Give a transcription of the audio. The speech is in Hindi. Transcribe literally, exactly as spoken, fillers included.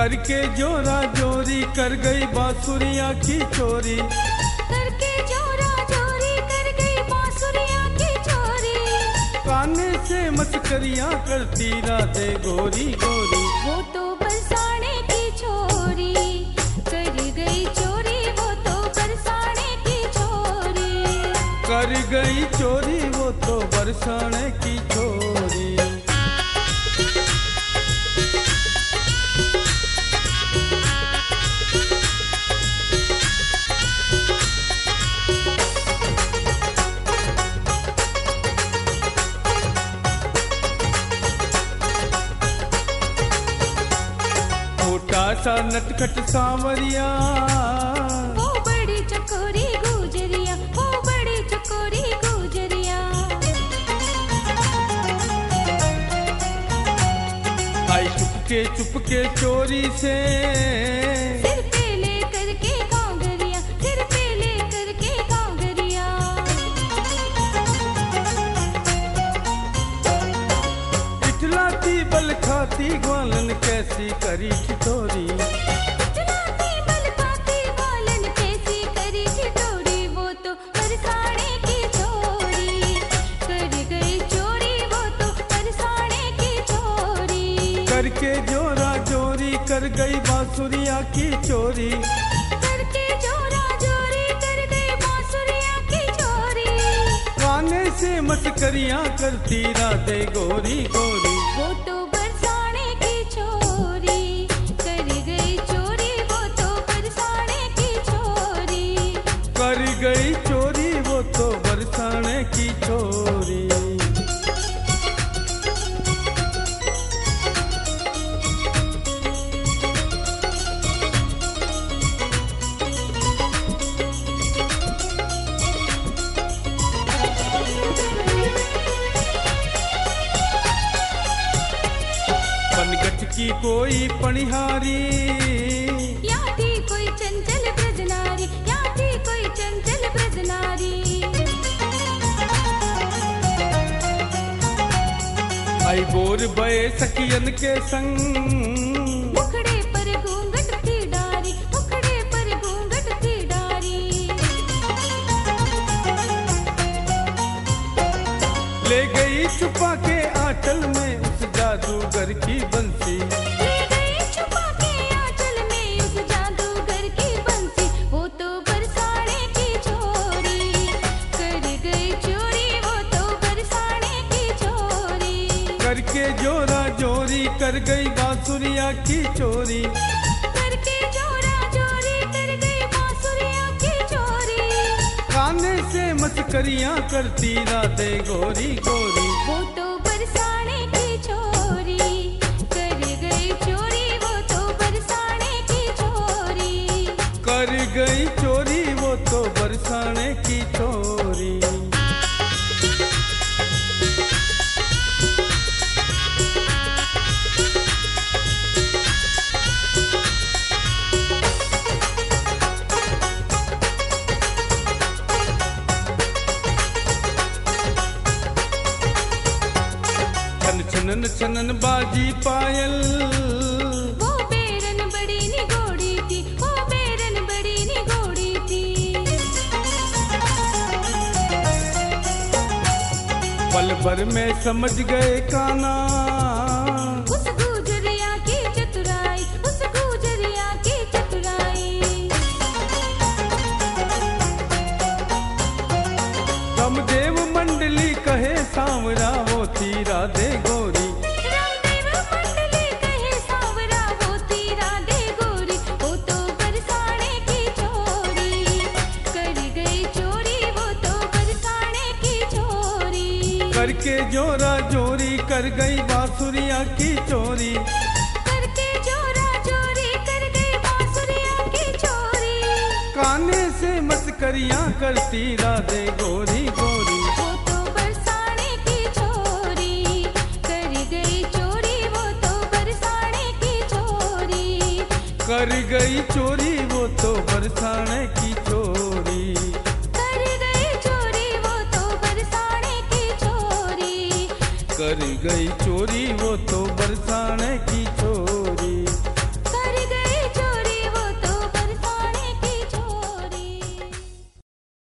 करके जोरा जोरी कर गई बांसुरिया की चोरी, करके जोरा जोरी कर गई बांसुरिया की चोरी। काने से मस्करियां करती राधे गोरी गोरी। वो तो बरसाने की छोरी कर गई चोरी, वो तो बरसाने की छोरी कर गई चोरी, वो तो बरसाने की चोरी। सा नटखट सांवरिया, वो बड़ी चकोरी गुजरिया, वो बड़ी चकोरी गुजरिया। आई चुपके चुपके चोरी से सिर पे ले करके कांगरिया, सिर पे ले करके कांगरिया। इठलाती बल खाती ग्वालन कैसी करी ठिठोरी, इठलाती बल खाती ग्वालन कैसी करी ठिठोरी। वो तो बरसाने की चोरी कर गई चोरी, वो तो बरसाने की चोरी करके जोरा जोरी कर गई बांसुरिया की चोरी, करके जोरा जोरी कर गई बांसुरिया की चोरी। काने से मस्करियां करती राधे गोरी गोरी। वो तो बरसाने की चोरी कर गई चोरी, वो तो बरसाने की चोरी कर गई चोरी, वो तो बरसाने की चोरी। बनगट की कोई पनिहारी, या थी कोई चंचल ब्रजनारी, या थी कोई चंचल ब्रजनारी। आई बोर बये सखियन के संग, मुखड़े पर घूंघट थी डारी, मुखड़े पर घूंघट थी डारी। ले गई छुपा के आंचल में उस जादूगर की बंसी, ले गई छुपा के आंचल में उस जादूगर की बंसी। वो तो बरसाने की चोरी कर गई चोरी, वो तो बरसाने की चोरी करके जोरा जोरी कर गई बांसुरिया की चोरी, करके जोरा जोरी कर गई बांसुरिया की चोरी। काने से मस्करियां करती राधे गोरी गोरी। वो तो बरसाने की चोरी कर गई चोरी, वो तो बरसाने की चोरी कर गई चोरी, वो तो बरसाने की चोरी। छन छनन छनन बाजी पायल, वो बेरन बड़ी निगोड़ी थी, वो बेरन बड़ी निगोड़ी थी। पल भर में समझ गए काना, उस गुजरिया की चतुराई, उस गुजरिया की चतुराई। रामदेव मंडली कहे सांवरा वो थी राधे गोरी, रामदेव मंडली कहे सांवरा वो थी राधे गोरी। वो तो बरसाने की चोरी कर गई चोरी, वो तो बरसाने की चोरी करके जोरा जोरी कर गई बांसुरिया की चोरी, करके जोरा जोरी कर गई बांसुरिया की चोरी। काने से मस्करियां करती राधे गोरी गोरी। वो तो बरसाने की चोरी कर गई चोरी, वो तो बरसाने की चोरी कर गई चोरी, वो तो बरसाने की चोरी। कर गई चोरी, वो तो बरसाने की चोरी कर गई चोरी, वो तो बरसाने की चोरी।